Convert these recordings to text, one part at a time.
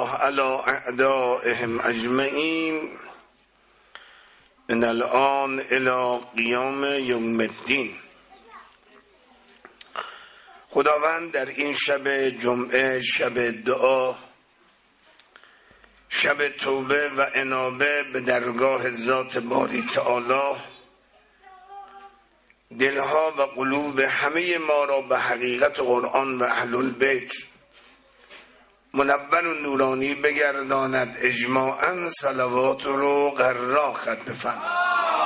الله علی اعدائهم اجمعین من الان الی قیام یوم الدین. خداوند در این شب جمعه، شب دعا، شب توبه و انابه به درگاه ذات باری تعالی، دلها و قلوب همه ما را به حقیقت قرآن و اهل البیت منور و نورانی بگرداند. اجماعاً صلوات رو قرار ختم بفرمایید.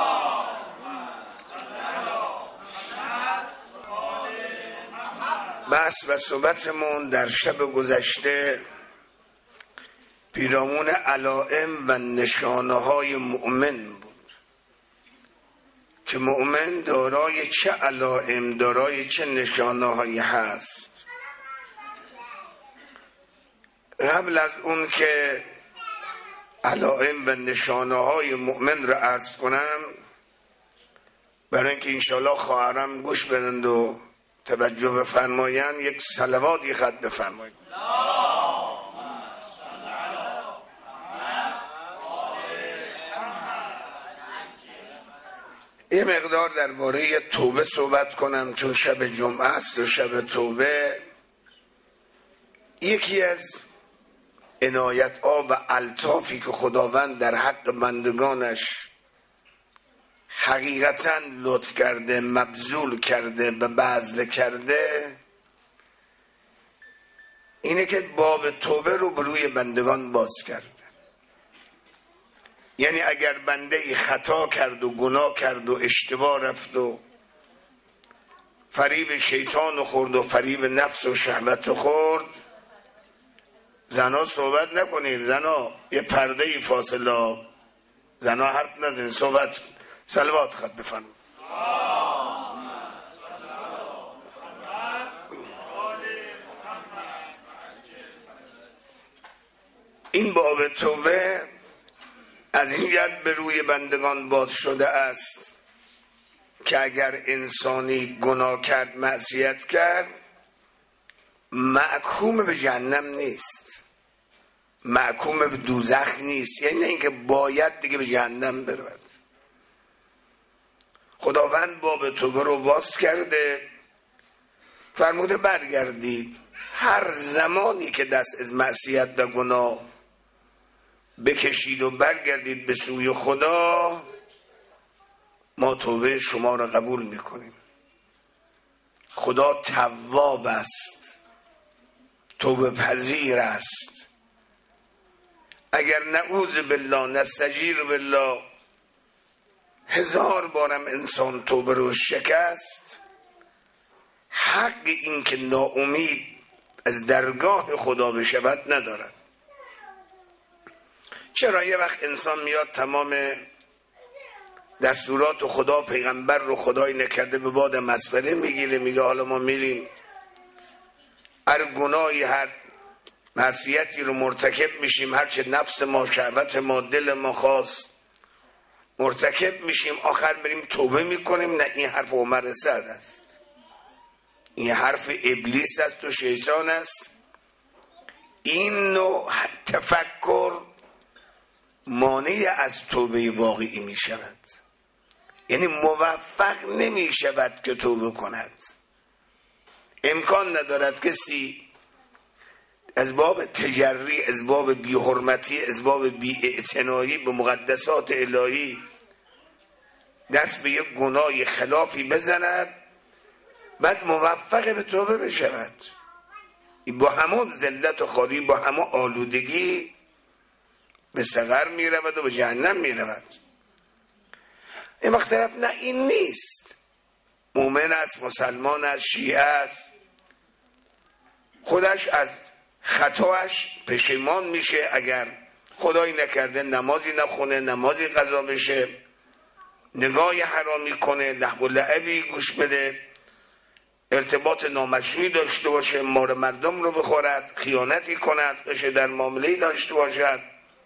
بحث و صحبتمون در شب گذشته پیرامون علائم و نشانه های مؤمن بود که مؤمن دارای چه علائم، دارای چه نشانه هایی هست. قبل از اون که علائم و نشانه های مؤمن را عرض کنم، برای اینکه انشاءالله خواهرم گوش بدند و توجه بفرمایند، یک صلواتی خط بفرمایید. یه مقدار درباره توبه صحبت کنم، چون شب جمعه است و شب توبه یکی از عنایت ها و الطافی که خداوند در حق بندگانش حقیقتاً لطف کرده، مبذول کرده و بذل کرده، اینه که باب توبه رو به روی بندگان باز کرده. یعنی اگر بنده خطا کرد و گناه کرد و اشتباه رفت و فریب شیطان خورد و فریب نفس و شهوت خورد، زنا صحبت نکنید، زنا یه پرده فاصله، زنا حرف ندارید، صحبت صلوات خط بفرمایید. این باب توبه از این جهت به روی بندگان باز شده است که اگر انسانی گناه کرد، معصیت کرد، محکوم به جهنم نیست، محکوم به دوزخ نیست، یعنی نه اینکه باید دیگه به جهنم برود. خداوند باب توبه رو باز کرده، فرموده برگردید. هر زمانی که دست از معصیت و گناه بکشید و برگردید به سوی خدا، ما توبه شما را قبول میکنیم. خدا تواب است، توبه پذیر است. اگر نعوذ بالله نستجیر بالله 1000 بارم انسان توبه رو شکست، حق این که ناامید از درگاه خدا بشود ندارد. چرا یه وقت انسان میاد تمام دستورات خدا، پیغمبر رو خدای نکرده به باد مسخره میگیره، میگه حالا ما میریم هر گناهی، هر معصیتی رو مرتکب میشیم، هرچه نفس ما، شهوت ما، دل ما خواست مرتکب میشیم، آخر بریم توبه میکنیم. نه، این حرف عمر سعد است، این حرف ابلیس است و شیطان است. این نوع تفکر مانع از توبه واقعی می شود، یعنی موفق نمی شود که توبه کند. امکان ندارد کسی از باب تجری، از باب بی حرمتی، از باب بی اعتنایی به مقدسات الهی دست به یک گناه خلافی بزند بعد موفق به توبه بشود. با همون ذلت و خواری، با همون آلودگی به سقر می رود و به جهنم می رود. این وقت طرف نه، این نیست، مومن است، مسلمان است، شیعه است، خودش از خطاش پشیمان میشه. اگر خدایی نکرده نمازی نخونه، نمازی قضا بشه، نگاهی حرامی کنه، لهو و لعبی گوش بده، ارتباط نامشروعی داشته باشه، مال مردم رو بخورد، خیانتی کند، قش در معامله‌ای داشته باشد،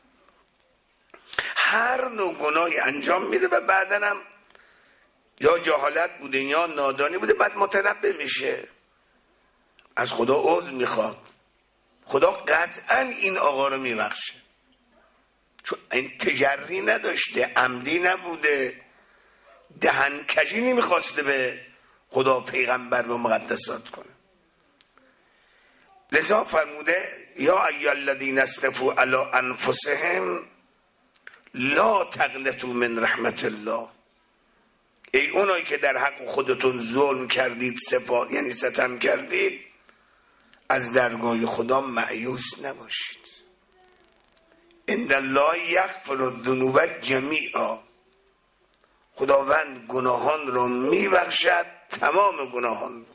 هر نوع گناهی انجام میده و بعدن هم یا جهالت بوده یا نادانی بوده، بعد متنبه میشه، از خدا عذر میخواد. خدا قطعا این آقا رو میبخشه، چون این تجری نداشته، عمدی نبوده، دهنکجی نمیخواسته به خدا، پیغمبر و مقدسات کنه. لذا فرموده یا ایها الذین اسرفوا علی انفسهم لا تقنطوا من رحمت الله. ای اونایی که در حق خودتون ظلم کردید، یعنی ستم کردید، از درگاه خدا مایوس نباشید. ان الله یغفر الذنوب جمیعا. خداوند گناهان رو میبخشد، تمام گناهان رو.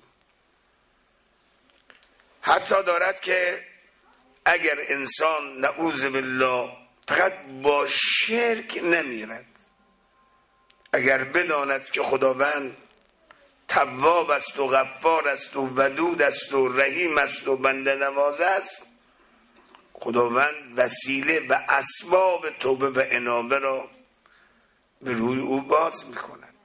حتی دارد که اگر انسان نعوذ بالله فقط با شرک نمیرد، اگر بداند که خداوند تواب است و غفار است و ودود است و رحیم است و بنده نواز است، خداوند وسیله و اسباب توبه و انابه را به روی او باز میکند.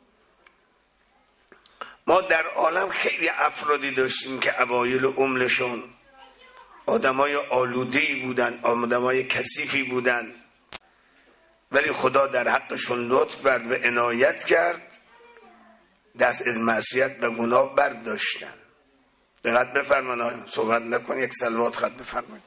ما در عالم خیلی افرادی داشتیم که اوایل عمرشون آدمای آلوده‌ای بودن، آدمای کثیفی بودن، ولی خدا در حقشون لطف کرد و عنایت کرد، دست از معصیت و گناه برداشتن. دقت بفرمایید، صحبت نکن، یک صلوات خط بفرمایید.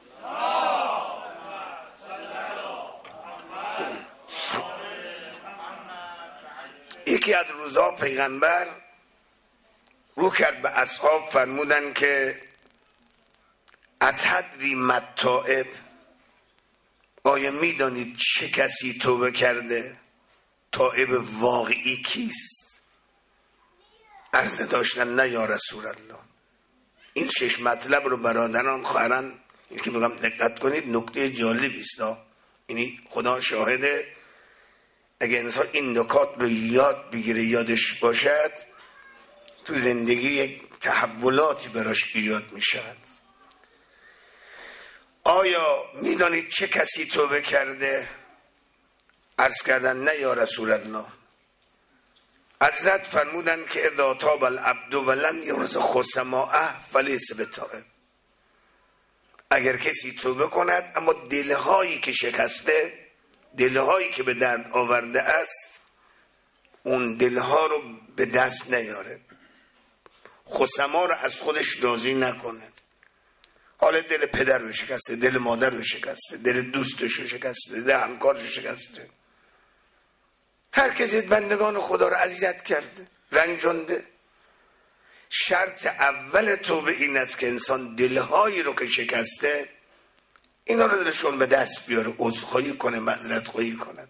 یکی از روزا پیغمبر رو کرد به اصحاب، فرمودن که اتدری متائب، آیا میدانید چه کسی توبه کرده؟ تائب واقعی کیست؟ عرض داشتن نه یا رسول الله. این 6 مطلب رو برادران خواهران این که میگم دقت کنید، نکته جالبی است. یعنی خدا شاهده، اگه انسان این نکات رو یاد بگیره، یادش باشد، تو زندگی یک تحولاتی براش ایجاد می شود. آیا میدانید چه کسی توبه کرده؟ عرض کردن نه یا رسول الله. حضرت فرمودن که اذا تاب العبد ولم یرز خصماءه فلیس بتائب. اگر کسی توبه کند اما دلهایی که شکسته، دلهایی که به درد آورده است، اون دلها رو به دست نیاره، خصما رو از خودش راضی نکنه. حالا دل پدر رو شکسته، دل مادر رو شکسته، دل دوستش رو شکسته، دل همکارش رو شکسته، هر کسی بندگان خدا رو اذیت کرده، رنجانده. شرط اول توبه این است که انسان دلهایی رو که شکسته، اینا رو دلشون به دست بیاره، عذرخواهی کنه، معذرت خواهی کند.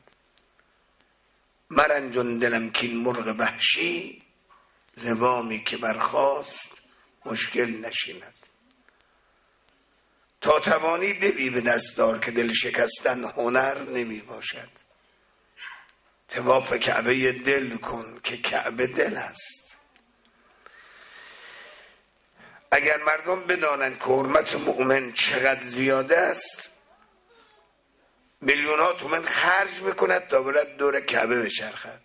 مرنجان دلم کین مرغ وحشی، زوامی که برخاست مشکل نشیند. تا توانی دلی به دست دار که دل شکستن هنر نمی باشد. طواف کعبه دل کن که کعبه دل است. اگر مردم بدانند که حرمت مؤمن چقدر زیاده است، میلیون‌ها تومان خرج میکند تا برد دور کعبه بچرخد،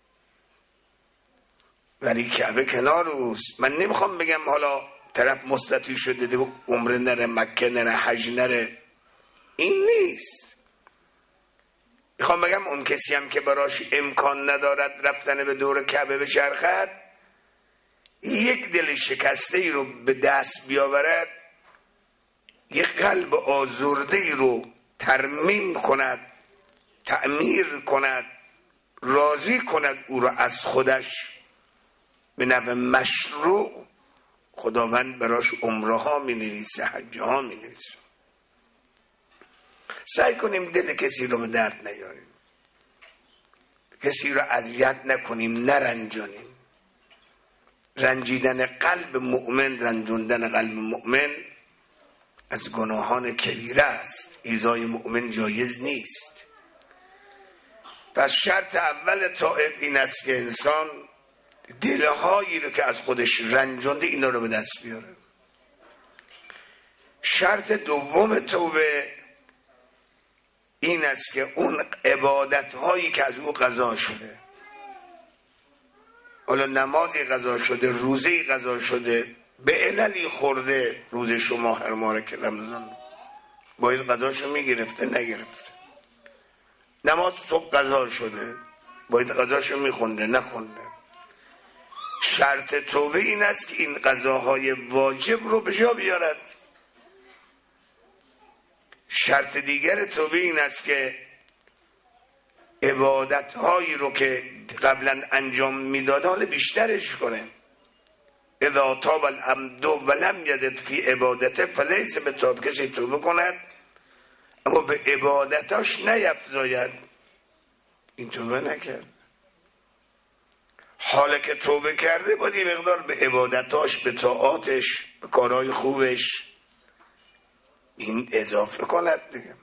ولی کعبه کنار اوست. من نمیخوام بگم حالا طرف مستطیع شده دیگه عمره نره، مکه نره، حج نره، این نیست. میخوام بگم اون کسی هم که براش امکان ندارد رفتن به دور کعبه بچرخد، یک دل شکسته ای رو به دست بیاورد، یک قلب آزرده ای رو ترمیم کند، تعمیر کند، راضی کند او رو از خودش به نوع مشروع، خداوند براش عمره ها می نویسه، حج ها می نویسه. سعی کنیم دل کسی رو به درد نیاریم، کسی رو اذیت نکنیم، نرنجانیم. رنجیدن قلب مؤمن، رنجوندن قلب مؤمن از گناهان کبیره است. ایذای مؤمن جایز نیست. پس شرط اول تائب این است که انسان دلهایی رو که از خودش رنجونده اینا رو به دست بیاره. شرط دوم توبه این است که اون عبادت هایی که از او قضا شده، حالا نمازی قضا شده، روزی قضا شده، به عللی خورده، روز شما هر ماه که رمضان، باید قضاشو میگرفته، نگرفته. نماز صبح قضا شده، باید قضاشو میخونده، نخونده. شرط توبه این است که این قضاهای واجب رو به جا بیارد. شرط دیگر توبه این است که عبادت هایی رو که قبلا انجام میداد حال بیشترش کنه. اذا تاب العبد ولم یزد فی عبادته فلیس بتاب. کسی توبه کند اما به عبادتاش نیفزاید، این توبه نکرد. حالا که توبه کرده باید یه مقدار به عبادتاش، به طاعاتش، به کارهای خوبش این اضافه کند دیگه.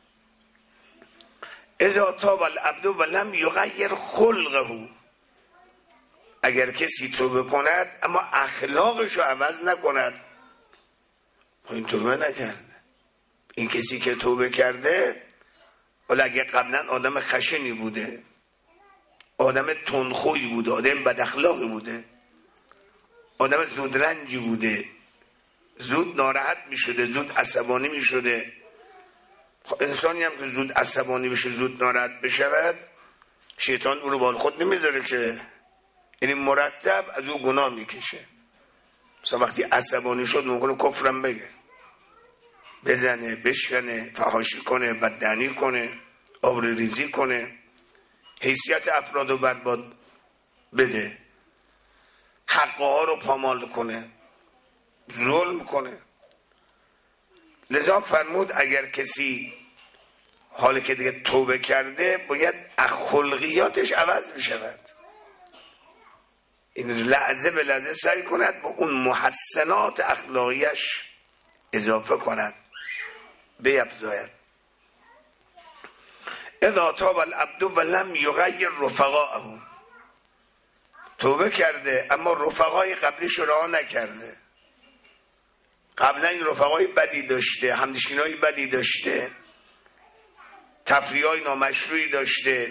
اذا تاب العبد ولم یغیر خلقه، اگر کسی توبه کند اما اخلاقش رو عوض نکند، این توبه نکرده. این کسی که توبه کرده، ولی اگر قبلا آدم خشنی بوده، آدم تندخوی بوده، آدم بد اخلاقی بوده، آدم زودرنجی بوده، زود ناراحت می شده، زود عصبانی می شده. انسانی هم که زود عصبانی بشه، زود ناراحت بشود، شیطان او رو بال خود نمیذاره که، یعنی مرتب از او گناه میکشه. مثلا وقتی عصبانی شد ممکنه کفرم بگه، بزنه، بشکنه، فحاشی کنه، بددهنی کنه، آبروریزی کنه، حیثیت افراد رو برباد بده، حقها رو پامال کنه، ظلم کنه. لذا فرمود اگر کسی حالی که دیگه توبه کرده باید خلقیاتش عوض بشود، این لحظه به لحظه سعی کند با اون محسنات اخلاقیش اضافه کند، بیفزاید. اذا تاب العبد ولم یغیر رفقاءه، توبه کرده اما رفقای قبلیش رها نکرده. قبلا این رفقای بدی داشته، همنشینای بدی داشته، تفریحای نامشروعی داشته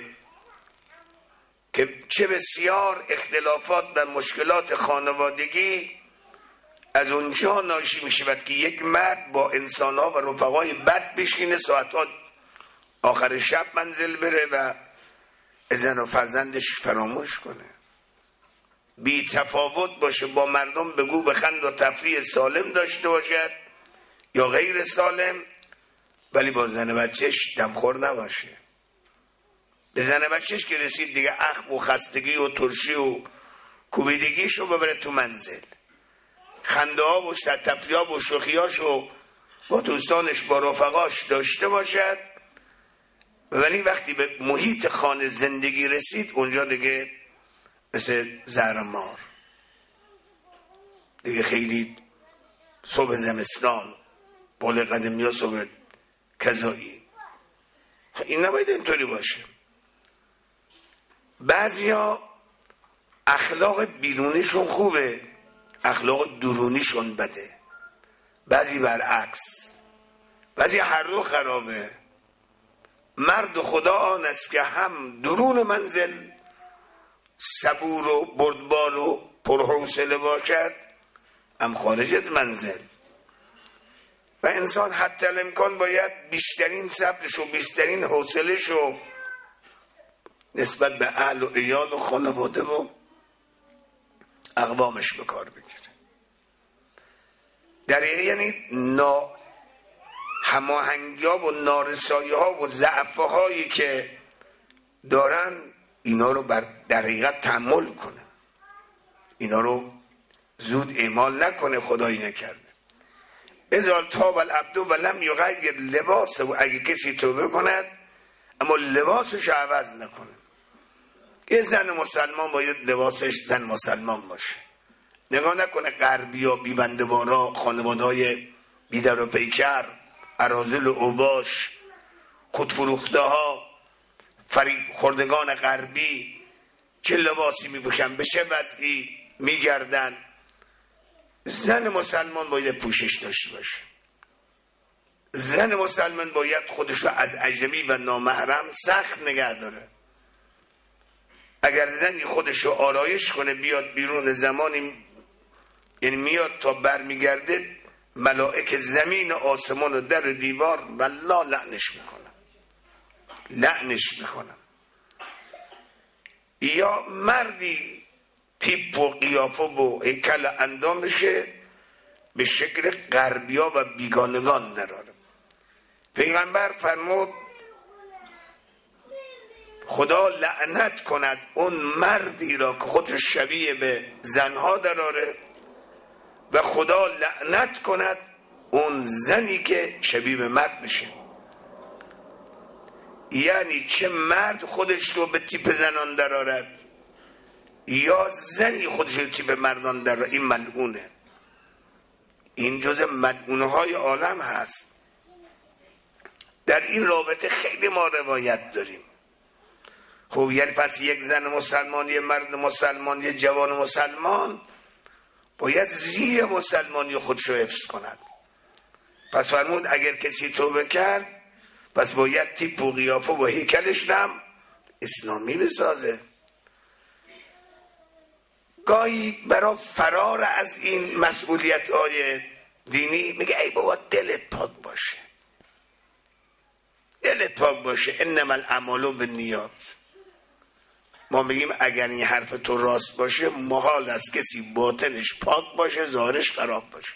که چه بسیار اختلافات و مشکلات خانوادگی از اونجا ناشی می شود که یک مرد با انسانها و رفقای بد بشینه، ساعتها آخر شب منزل بره و زن و فرزندش فراموش کنه، بی تفاوت باشه با مردم، بگو بخند و تفریح سالم داشته باشد یا غیر سالم، ولی با زن بچهش دمخور نباشه. به زن بچهش که رسید دیگه اخم و خستگی و ترشی و کوبیدگیشو ببره تو منزل، خنده ها و تفریح ها و شوخیاشو با دوستانش با رفقاش داشته باشد، ولی وقتی به محیط خانه زندگی رسید اونجا دیگه مثل زهر مار دیگه، خیلی صبح زمستان، بال قدمی ها صبح کذایی. این نباید اینطوری باشه. بعضیا اخلاق بیرونیشون خوبه، اخلاق درونیشون بده، بعضی برعکس، بعضی هر دو خرابه. مرد خدا آن است که هم درون منزل صبور و بردبار و پرحوصله باشد، هم خارج از منزل. و انسان حتی الامکان باید بیشترین صبرش و بیشترین حوصله‌ش رو نسبت به اهل و عیال و خانواده و اقوامش به کار بگیره. در یعنی هماهنگی ها و نارسایی ها و ضعف هایی که دارن، اینا رو در حقیقت تحمل کنه، اینا رو زود اعمال نکنه، خدایی نکرده. اذا تاب العبد ولم یغیر لباسه، و اگه کسی توبه کند اما لباسش عوض نکنه. یه زن مسلمان باید لباسش زن مسلمان باشه، نگاه نکنه غربی ها، بیبندوارا، خانوادهای بیدر و پیکر، اراذل و اوباش، خودفروخته ها، فریب خوردگان غربی چه لباسی میپوشن، به چه وضعی میگردن. زن مسلمان باید پوشش داشته باشه. زن مسلمان باید خودشو از اجنبی و نامحرم سخت نگه داره. اگر زنی خودشو آرایش کنه بیاد بیرون، زمانی یعنی میاد تا برمیگرده ملائک زمین و آسمان و در دیوار والله لعنش میکنم. یا مردی تیپ و قیافه و هیکل اندامشه به شکل غربیا و بیگانگان دراره. پیغمبر فرمود خدا لعنت کند اون مردی را که خودش شبیه به زنها دراره و خدا لعنت کند اون زنی که شبیه به مرد بشه. یعنی چه مرد خودش رو به تیپ زنان درارد یا زنی خودش رو تیپ مردان دراره، این ملعونه. این جزء ملعونه های عالم هست. در این رابطه خیلی ما روایت داریم. خب یعنی پس یک زن مسلمان، یک مرد مسلمان، یک جوان مسلمان باید زیر مسلمانی خودش رو حفظ کند. پس فرمود اگر کسی توبه کرد پس باید تیپ و قیافه و هیکلش هم اسلامی بسازه. گاهی برای فرار از این مسئولیت های دینی میگه ای بابا دلت پاک باشه، دلت پاک باشه، انما الاعمال بالنیات. ما میگیم اگر این حرف تو راست باشه محال است کسی باطنش پاک باشه ظاهرش خراب باشه.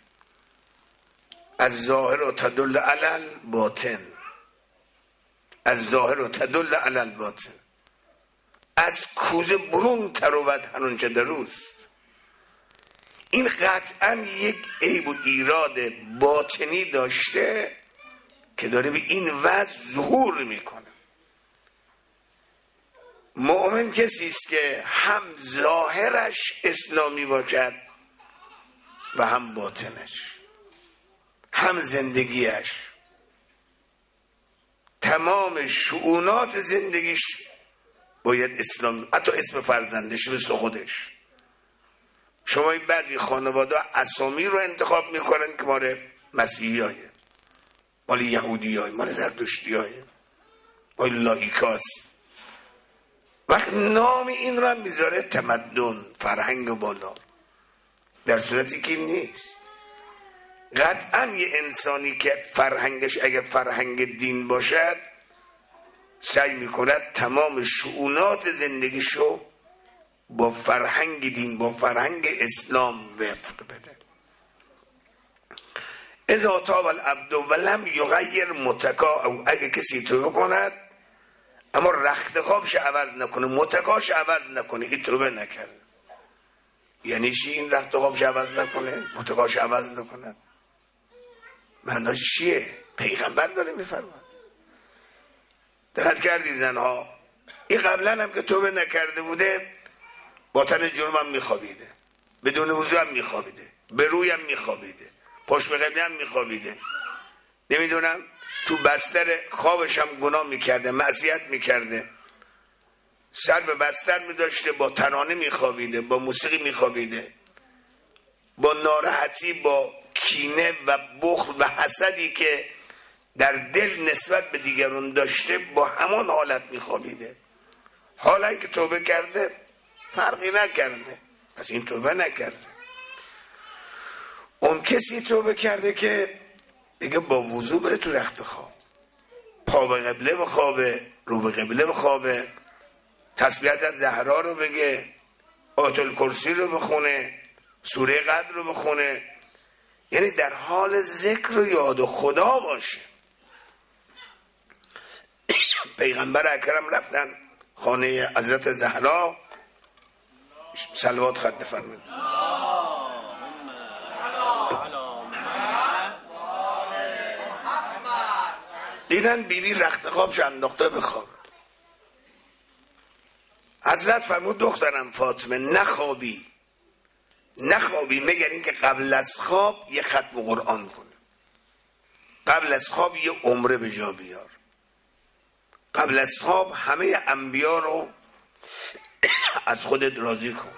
از ظاهر و تدل علی الباطن، از ظاهر و تدل علی الباطن، از کوزه برون تروت هنونچه دروست. این قطعا یک عیب و ایراد باطنی داشته که داره به این وضع ظهور میکنه. مؤمن کسی است که هم ظاهرش اسلامی باشد و هم باطنش، هم زندگیش، تمام شؤونات زندگیش باید اسلام، حتی اسم فرزندش مثل خودش. شما این بعضی خانواده اسامی رو انتخاب میکنن که مال مسیحی های، مال یهودی های، مال زرتشتی های، مال لایکاست. وقت نام این را میذاره تمدن، فرهنگ بالا، در صورتی که نیست. قطعا یه انسانی که فرهنگش اگه فرهنگ دین باشد سعی میکند تمام شؤونات زندگیشو با فرهنگ دین، با فرهنگ اسلام وفق بده. اذا تاب العبد ولم یغیر متکا، او اگه کسی توبه کند اما رخت خوابش عوض نکنه، متکاش عوض نکنه، این توبه نکرد. یعنی چی این رخت خوابش عوض نکنه، متکاش عوض نکنه؟ معناش چیه؟ پیغمبر داره میفرماد. دقت کردی زنها این قبلا هم که توبه نکرده بوده با تن جرم هم میخوابیده، بدون وضو هم میخوابیده، به روی هم میخوابیده، پشت به قبله هم میخوابیده، نمیدونم تو بستر خوابش هم گناه میکرده، معصیت میکرده، سر به بستر میداشته، با ترانه میخوابیده، با موسیقی میخوابیده، با ناراحتی، با کینه و بخل و حسدی که در دل نسبت به دیگران داشته با همان حالت میخوابیده. حالا که توبه کرده فرقی نکرده، پس این توبه نکرده. اون کسی توبه کرده که دیگه با وضو بره تو رخت خواب، پا به قبله بخوابه، رو به قبله بخوابه، تسبیحات از زهرا رو بگه، آیت الکرسی رو بخونه، سوره قدر رو بخونه، یعنی در حال ذکر و یاد خدا باشه. پیغمبر اکرم رفتن خانه حضرت زهرا، صلوات خط بفرمایید، دیدن بیبی رخت خوابش انداخته به خواب. حضرت فرمود دخترم فاطمه نخوابی مگر این که قبل از خواب یه ختم قرآن کنه، قبل از خواب یه عمره به جا بیار، قبل از خواب همه انبیا رو از خودت راضی کن،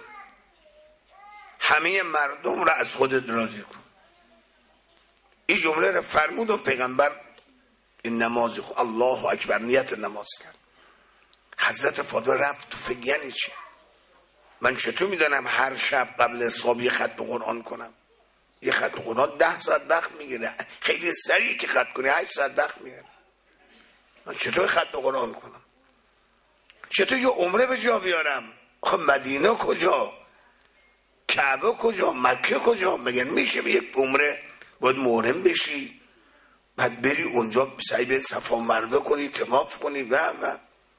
همه مردم رو از خودت راضی کن. این جمله رو فرمود و پیغمبر این نماز خود الله اکبر نیت نماز کرد. حضرت فاطمه رفت تو فکر یعنی چی؟ من چطور میدانم هر شب قبل از خواب یه ختم قرآن کنم؟ یه خط قرآن 10 ساعت وقت میگیره، خیلی سریع که خط کنی 8 ساعت وقت میگیره. من چطور خط قرآن کنم؟ چطور یه عمره به جا بیارم؟ آخه مدینه کجا؟ کعبه کجا؟ مکه کجا؟ مگر میشه به یک عمره باید محرم بشی بعد بری اونجا سعی به صفا مروه کنی، طواف کنی و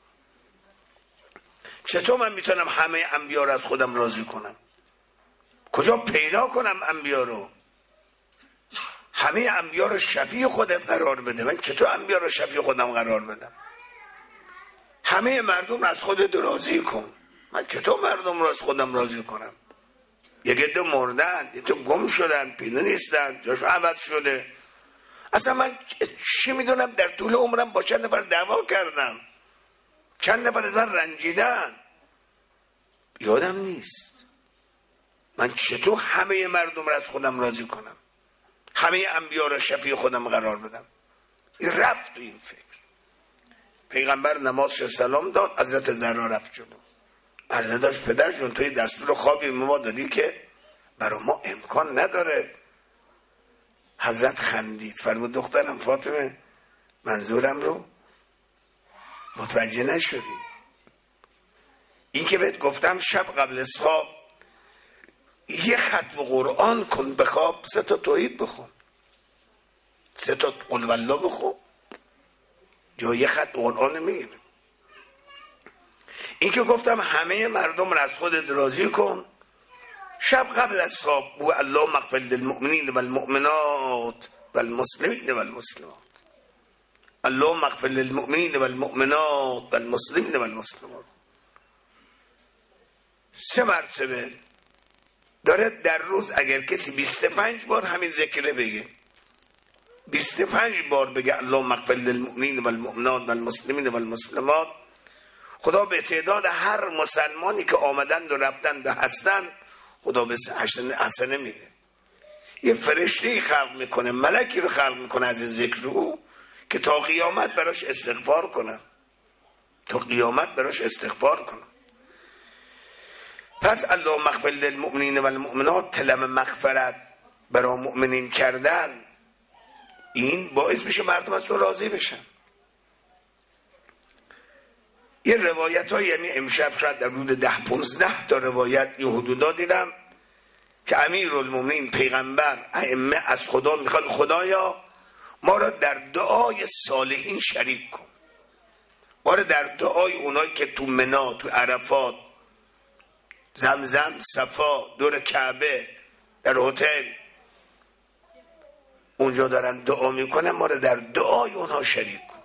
چطور من میتونم همه انبیا رو از خودم راضی کنم؟ کجا پیدا کنم انبیا رو؟ همه انبیا رو شفیع خودت قرار بده. من چطور انبیا رو شفیع خودم قرار بدم؟ همه مردم رو از خودت راضی کن. من چطور مردم رو از خودم راضی کنم؟ یک عده مردن، یک عده گم شدن، پیدا نیستن، جاشو عوض شده. اصلا من چی میدونم در طول عمرم با چند نفر دعوا کردم، چند نفر از من رنجیدن، یادم نیست. من چطور همه مردم رو از خودم راضی کنم؟ همه انبیا رو شفیع خودم قرار بدم؟ این رفت تو این فکر. پیغمبر نمازش سلام داد، حضرت زهرا رفت جلو، عرضه داشت پدر جون توی دستور خوابی ما دادی که برای ما امکان نداره. حضرت خندید فرمود دخترم فاطمه منظورم رو متوجه نشدی. این که بهت گفتم شب قبل از خواب یه ختم قرآن کن بخواب، 3 تا توحید بخون، 3 تا قل والله بخون، جای ختم قرآن میگیره. این که گفتم همه مردم رو از خودت راضی کن، شب قبل از خواب بو اللهم اغفر للمؤمنین والمؤمنات والمسلمین والمسلمات، اللهم اغفر للمؤمنین والمؤمنات والمسلمین والمسلمات. 3 مرتبه داره در روز. اگر کسی 25 بار همین ذکر بگه، 25 بار بگه اللهم اغفر للمؤمنین والمؤمنات والمسلمین والمسلمات، خدا به تعداد هر مسلمانی که آمدند و رفتند و هستند خدا به حسنه میده. یه فرشته خلق میکنه، ملکی رو خلق میکنه از این ذکر رو که تا قیامت براش استغفار کنن، تا قیامت براش استغفار کنن. پس اللهم اغفر للمؤمنین والمؤمنات، طلب مغفرت برای مؤمنین کردن، این باعث میشه مردم از تو راضی بشن. یه روایت ها، یعنی امشب شاید در حدود 10-15 تا روایت یه حدودا دیدم که امیرالمومنین پیغمبر ائمه از خدا میخوان خدایا ما را در دعای صالحین شریک کن، ما را در دعای اونایی که تو منا، تو عرفات، زمزم، صفا، دور کعبه، در هتل اونجا دارن دعا میکنن، ما را در دعای اونها شریک کن.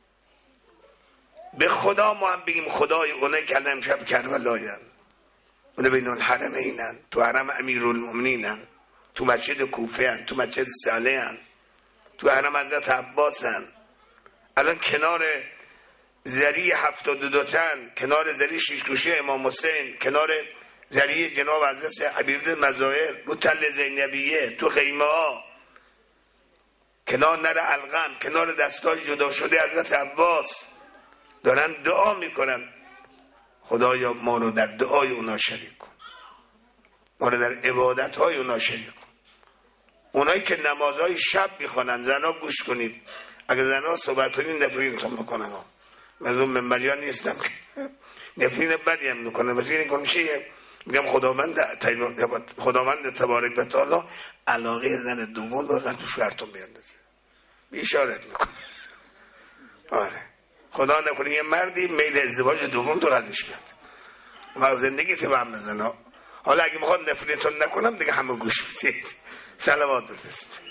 به خدا ما هم بگیم خدای اونایی که الان امشب کربلاین، اون بین الحرمینن، تو حرم امیرالمومنینن، تو مسجد کوفه هن، تو مسجد صالح هن، تو حرم حضرت عباس هن، الان کنار ذریع 72 تن، کنار ذریع شیشکوشی امام حسین، کنار ذریع جناب حضرت حبیب مظاهر، رو تل زینبیه، تو خیمه ها، کنار نر القم، کنار دستای جدا شده حضرت عباس دارن دعا میکنن خدایا ما رو در دعای اونا شریک کن، ما رو در عبادت های اونا شریک کن. اونایی که نمازهای شب میخوانن، زنا گوش کنید، اگر زنا صحبت کنید نفرینتون میکنن. من از اون منبریان نیستم که نفرین بدی هم میکنه، بس این کنم چیه؟ میگم خداوند تبارک و تعالی علاقه زن دوم رو قلب شوهرتون بیاندازه، بیشارت میکنه. آره خدا نکنه یه مردی میل ازدواج دوم تو قلبش بیاد، ما زندگی تو هم بزنه. حالا اگه میخواد نفرینتون نکنم دیگه همه گوش بدید. صلوات بفرست.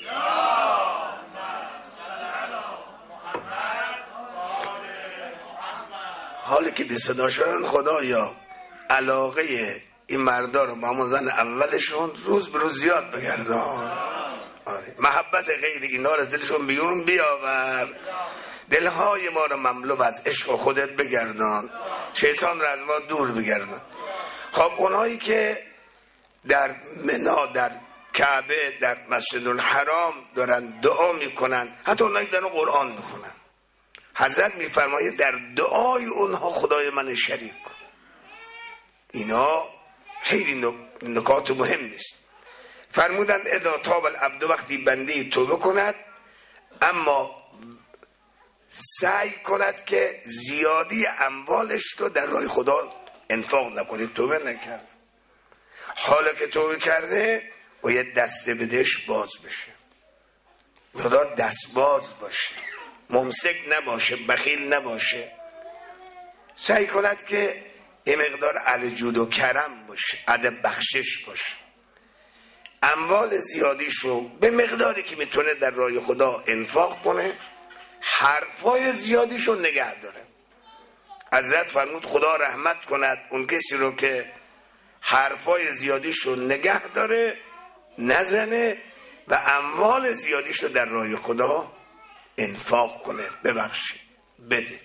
حالی که بی صدا شدن خدایا علاقه این مردا رو با همون زن اولشون روز به روز زیاد بگردان. آره. محبت غیر اینا رو دلشون بیرون بیاور، دلهای ما رو مملو از عشق خودت بگردان، شیطان رو از ما دور بگردان. خب اونایی که در منا، در کعبه، در مسجد الحرام دارن دعا میکنن، حتی اونایی که دارن قرآن میخونن، حضرت میفرماید در دعای اونها خدای من شریک کن. اینا خیلی نکات مهم نیست. فرمودند اذا تاب العبد، وقتی بنده توبه کند اما سعی کند که زیادی اموالش رو در راه خدا انفاق نکنه. توبه نکرد، حالا که توبه کرده باید دست بدهش باز بشه، مقدار دست باز باشه، ممسک نباشه، بخیل نباشه. سعی کند که این مقدار اهل جود و کرم باشه، ادب بخشش باشه. اموال زیادیشو به مقداری که میتونه در راه خدا انفاق کنه، حرفای زیادیشو نگه داره. حضرت فرمود خدا رحمت کند اون کسی رو که حرفای زیادیشو نگه داره، نزنه و اموال زیادیشو در راه خدا انفاق کنه، ببخشه، بده.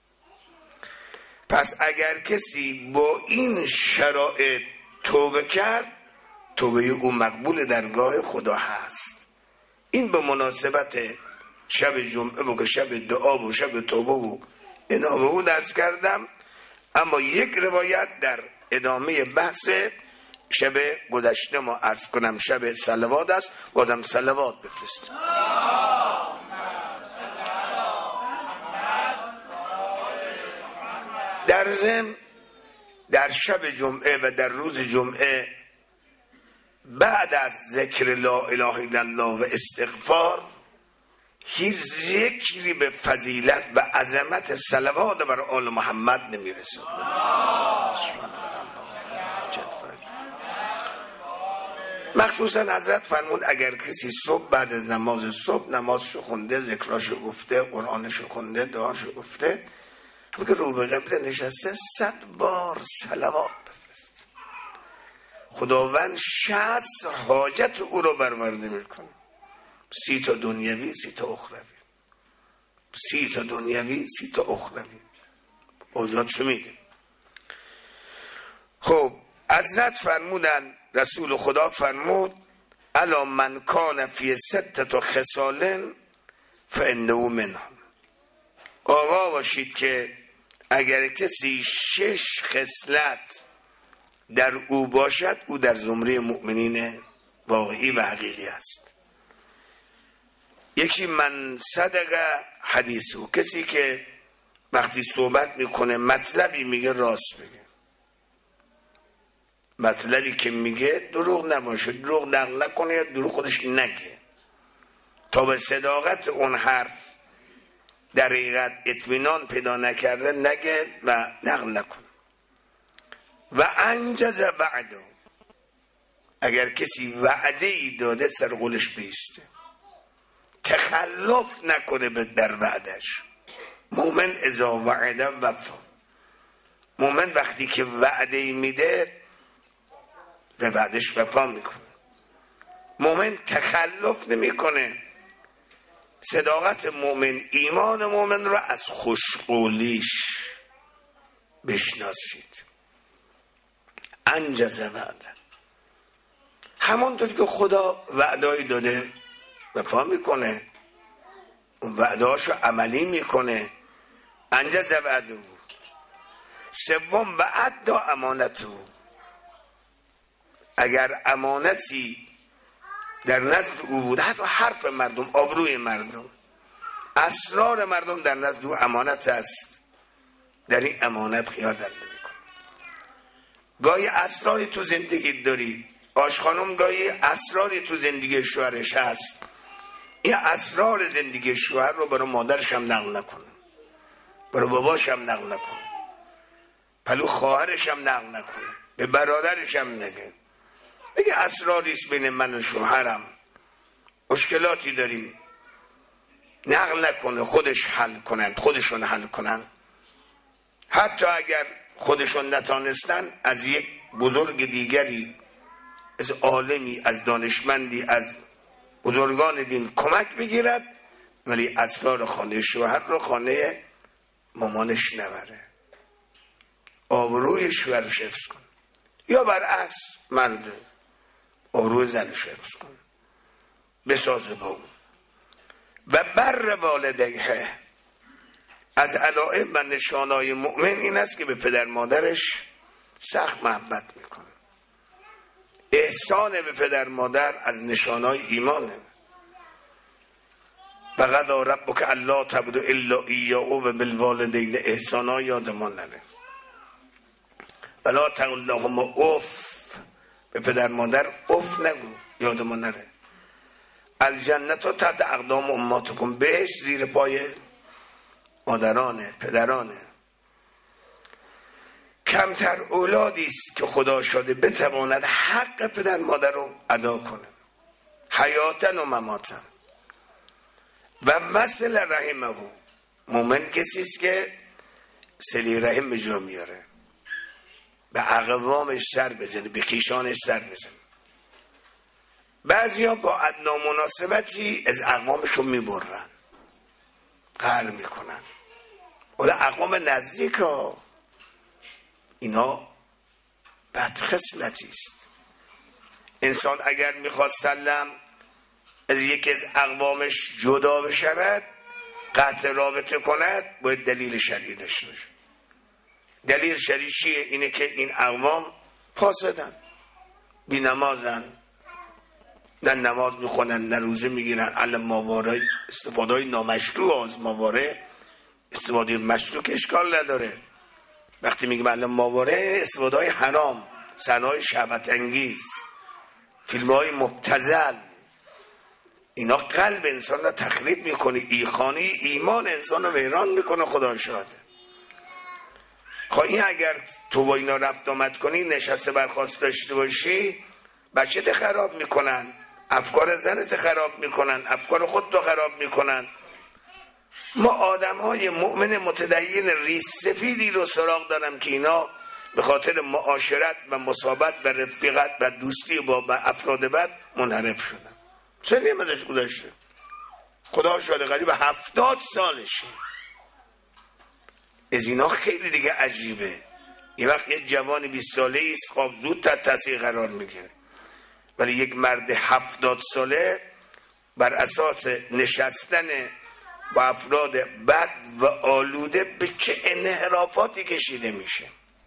پس اگر کسی با این شرایط توبه کرد، توبه او مقبول درگاه خدا هست. این به مناسبت شب جمعه و شب دعا و شب توبه و اینا به او درس کردم. اما یک روایت در ادامه بحث شب گذشته ما عرض کنم، شب صلوات است، بادم صلوات بفرست. در ضمن در شب جمعه و در روز جمعه بعد از ذکر لا اله الا الله و استغفار هیچ ذکری به فضیلت و عظمت صلوات بر آل محمد نمیرسه. مخصوصا حضرت فرمود اگر کسی صبح بعد از نماز صبح نمازشو خونده، ذکراشو گفته، قرآنشو خونده، دعاشو گفته، همون که رو به قبله نشسته 100 بار صلوات بفرست، خداوند 60 حاجت او رو برآورده میکنه. 30 تا دنیوی، 30 تا اخروی، 30 تا دنیوی، 30 تا اخروی، اوجاتشو میده. خب حضرت فرمودن، رسول خدا فرمود الا من کان فی 6 خصال فانه منهم. آقا باشید که اگر کسی 6 خصلت در او باشد، او در زمره مؤمنین واقعی و حقیقی است. یکی من صدق حدیثو، کسی که وقتی صحبت میکنه مطلبی میگه راست بگه، مطلبی که میگه دروغ نباشه، دروغ نقل نکنه یا دروغ خودش نگه، تا به صداقت اون حرف در حقیقت اطمینان پیدا نکرده نگه و نقل نکنه. و انجز وعده، اگر کسی وعده ای داده سر قولش بیسته، تخلف نکنه در وعدش. مومن اذا وعده وفا، مومن وقتی که وعده ای میده به وعدش وفا میکنه. مومن تخلف نمیکنه. صداقت مومن، ایمان مومن رو از خوشقولیش بشناسید. انجز وعده، همانطور که خدا وعده‌ای داده وفا میکنه، اون وعده‌هاشو عملی میکنه. انجز وعده. سوم وعد امانتو، اگر امانتی در نزد او بود، حتی حرف مردم، آبروی مردم، اسرار مردم در نزد او امانت است، در این امانت خیانت نمی‌کنه. گاهی اسراری تو زندگی داری، آش خانم گاهی اسراری تو زندگی شوهرش هست، این اسرار زندگی شوهر رو برای مادرش هم نقل نکنه، برای باباش هم نقل نکنه، پلو خواهرش هم نقل نکنه، به برادرش هم نگه. بگه اسراریست بین من و شوهرم، مشکلاتی داریم، نقل نکنه، خودش حل کنن، خودشون حل کنن. حتی اگر خودشون نتانستن از یک بزرگ دیگری، از عالمی، از دانشمندی، از بزرگان دین کمک بگیرد، ولی اسرار خانه شوهر رو خانه مامانش نبره، آبروی شوهرش حفظ کن. یا برعکس مرد آبروی زنش حفظ کن، بسازه با اون. و بر والدیه، از علائم و نشانهای مؤمن این است که به پدر مادرش سخت محبت میکنه. احسان به پدر مادر از نشانهای ایمانه. وقضی ربک الا تعبدوا الا ایاه و بالوالدین احسانا یادمان نره. ولا تقل لهما اف، به پدر مادر اف نگو، یادمان نره. الجنة تحت اقدام امهاتکم، بهشت زیر پای مادرانه، پدرانه. کمتر اولادی است که خدا شاده بتواند حق پدر مادر رو ادا کنه، حیاتن و مماتن. و مثل رحمه، مومن کسی است که صله رحم به جا میاره، به اقوامش سر بزنه، به خویشانش سر بزنه. بعضیا با ادنا مناسبتی از اقوامشون میبرن، قهر میکنن. اولا اقوام نزدیک ها، اینا بدخصلتی است. انسان اگر میخواد سلم از یکی از اقوامش جدا بشود، قطع رابطه کند، باید دلیل شرعی داشته باشه. دلیل شرعی چیه؟ اینه که این اقوام فاسدن، بی نمازن، نه نماز میخونن نه روزه میگیرن. علم ماواره استفاده های نامشروع از ماواره، استفاده مشروع که اشکال نداره. وقتی میگم علم ماواره، استفاده های حرام، صحنه‌های شهوت انگیز، فیلم های مبتذل، اینا قلب انسان را تخریب میکنه، ایخانی ایمان انسان را ویران میکنه. خدا شاده. این اگر تو با اینا رفت آمد کنی، نشسته برخواست داشته باشی، بچه ت خراب میکنن، افکار زنت خراب میکنن، افکار خود تو خراب میکنن. ما آدم های مؤمن متدین ریش سفیدی رو سراغ دارم که اینا به خاطر معاشرت و مصابت و رفیقت و دوستی با افراد بد منحرف شدن. سنی مدش گذاشته، خدا شاده قریب 70 سالشه. از اینا خیلی دیگه عجیبه. یه وقت یه جوان 20 ساله ایست، خب زود تحت تاثیر قرار میگیره، ولی یک مرد 70 ساله بر اساس نشستن با افراد بد و آلوده به چه انحرافاتی کشیده میشه.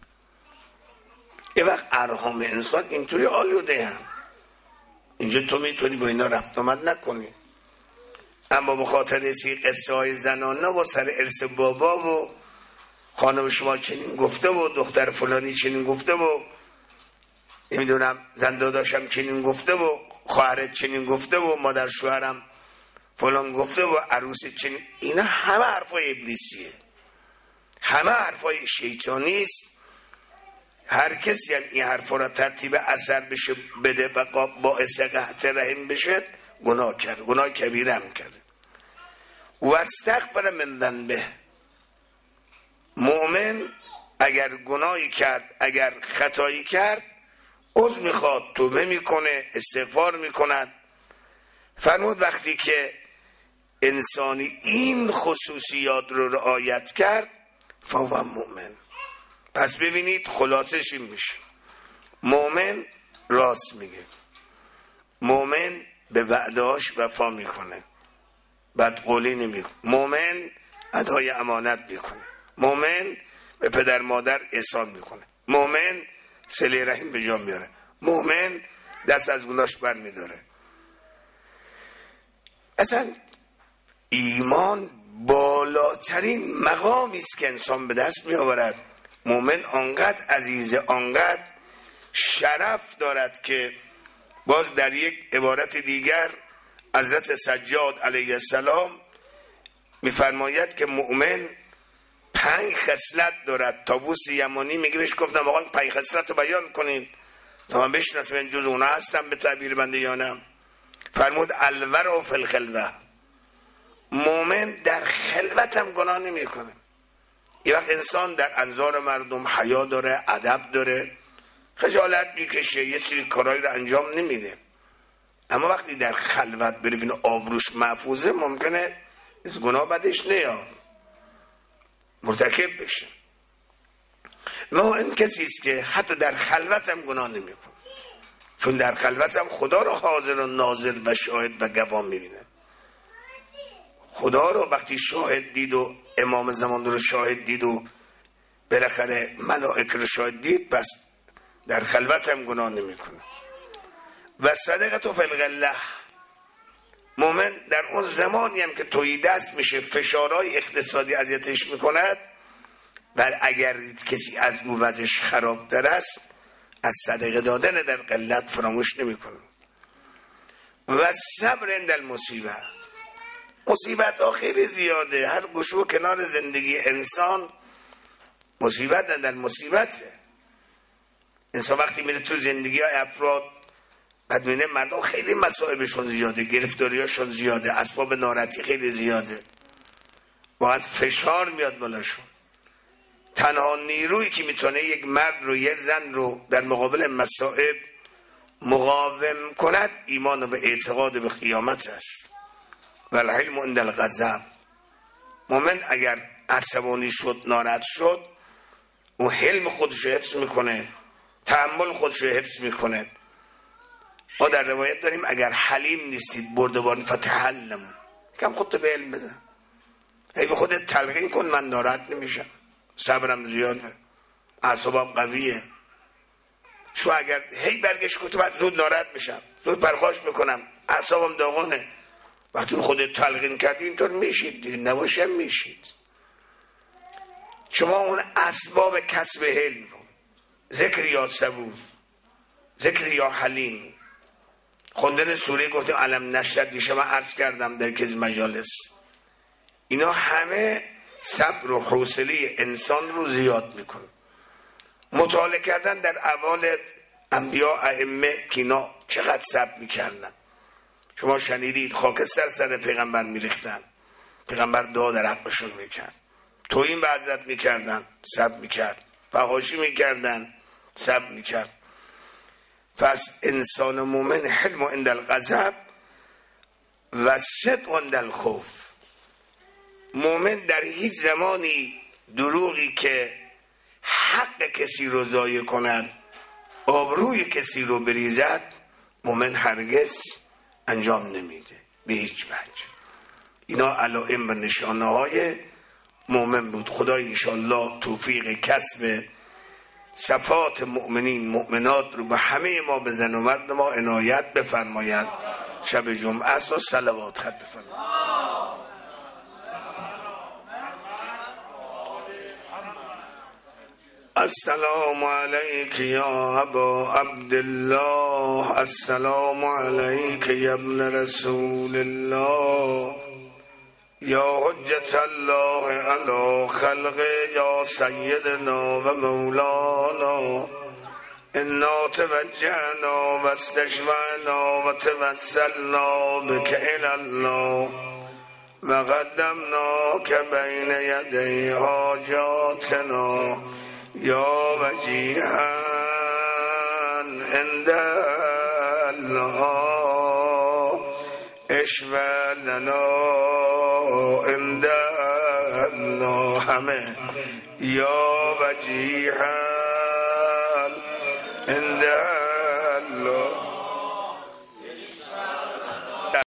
یه وقت ارحام انسان اینطوری آلوده هم. اینجا تو میتونی با اینا رفت آمد نکنی، اما به خاطر سی قصه های زنانه و سر ارث بابا و خانم شما چنین گفته و دختر فلانی چنین گفته و نمیدونم زنداداشم چنین گفته و خواهرت چنین گفته و مادر شوهرم فلان گفته و عروس چنین، اینا همه حرفای ابلیسیه، همه حرفای شیطانی است. هر کسی هم این حرفا را ترتیب اثر بشه بده و باعث قطع رحم بشه، گناه کرده، گناه کبیره هم کرده. و استغفر من ذنبه، مؤمن اگر گناهی کرد، اگر خطایی کرد، عذر میخواد، توبه میکنه، استغفار میکند. فرمود وقتی که انسانی این خصوصیات رو رعایت کرد، فهو مؤمن. پس ببینید خلاصش این میشه: مؤمن راست میگه، مؤمن به وعدهاش وفا میکنه، بدقولی نمیکنه، مؤمن ادای امانت میکنه، مؤمن به پدر مادر احسان میکنه، مؤمن صله رحم به جا میاره، مؤمن دست از گناهش بر میداره. اصلا ایمان بالاترین مقامی است که انسان به دست می آورد. مؤمن آنقدر عزیز، آنقدر شرف دارد که باز در یک عبارت دیگر حضرت سجاد علیه السلام میفرماید که مؤمن 5 خصلت دارد. طاووس یمانی میگیرش، گفتم آقا این 5 خصلت رو بیان کنید تا من بشناسم این جز اونا هستم به تعبیر بنده یا نه. فرمود الورع فی الخلوه، مؤمن در خلوت هم گناه نمی کنه. یه وقت انسان در انظار مردم حیا داره، ادب داره، خجالت میکشه، یه چیزی کارایی رو انجام نمیده، اما وقتی در خلوت ببین آبروش محفوظه، ممکنه از گناه بدش نیاد، مرتکب بشه. مؤمن کسی است که حتی در خلوت هم گناه نمیکنه، چون در خلوت هم خدا رو حاضر و ناظر و شاهد و گواه میبینه. خدا رو وقتی شاهد دید و امام زمان رو شاهد دید و بالاخره ملائکه رو شاهد دید، پس در خلوت هم گناه نمیکنه. و صدقه فی القله. مومن در اون زمانی هم که تویی دست میشه فشارهای اقتصادی اذیتش میکند، و اگر کسی از او وضعش خرابتر است از صدقه دادن در قلت فراموش نمیکنه. و صبر عند المصیبه. مصیبت ها خیلی زیاده، هر گوشه و کنار زندگی انسان مصیبت عند المصیبته. انسان وقتی میره تو زندگی های افراد بعد میبینه مردم خیلی مصائبشون زیاده، گرفتاریاشون زیاده، اسباب ناراحتی خیلی زیاده، باید فشار میاد بالاشون. تنها نیرویی که میتونه یک مرد رو یک زن رو در مقابل مصائب مقاوم کند ایمان و اعتقاد به قیامت است. و الحلم عند الغضب. مومن اگر عصبانی شد ناراحت شد او حلم خودش حفظ میکنه، تحمل خودش حفظ میکنه. ما در روایت داریم اگر حلیم نیستید بردباری فتحلم، کم خودت به علم بزن، هی به خودت تلقین کن من ناراحت نمیشم، صبرم زیاده، اعصابم قویه. شو اگر هی برگشت گفت بعد زود ناراحت میشم، زود پرخاش میکنم، اعصابم داغونه، وقتی خودت تلقین کردی اینطور میشید دیگه، نباشم میشید. شما اون اسباب کسب حلم رو، ذکر یا صبور، ذکر یا حلیم، خوندن سوره گفتیم علم نشرح دیشه من عرض کردم در کز مجالس، اینا همه صبر و حوصله انسان رو زیاد میکنه. مطالعه کردن در احوال انبیا ائمه که اینا چقدر صبر میکردن. شما شنیدید خاکستر سر پیغمبر میریختن، پیغمبر دعا در حقشون میکرد، توهین به حضرت میکردن صبر میکرد، فحاشی میکردن صبر میکرد. پس انسان مومن حلم عند الغضب و صدق عند الخوف. مومن در هیچ زمانی دروغی که حق کسی رو ضایع کند، آبروی کسی رو بریزد، مومن هرگز انجام نمیده به هیچ وجه. اینا علائم و نشانه های مومن بود. خدای انشاءالله توفیق کسب صفات مؤمنین مؤمنات رو به همه ما به زن و مرد ما عنایت بفرماید. شب جمعه است و صلوات خط بفرماید. السلام علیک یا ابا عبدالله، السلام علیک یا ابن رسول الله، یا حجت الله علی خلقه، یا سیدنا و مولانا، انا توجهنا و استشفعنا و توسلنا بک الی الله و قدمنا که بین یدی حاجاتنا، یا وجیها عند الله اشفع لنا عند الله همه، یا وجیها